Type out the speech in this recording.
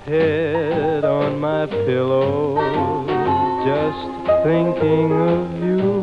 head on my pillow, just thinking of you.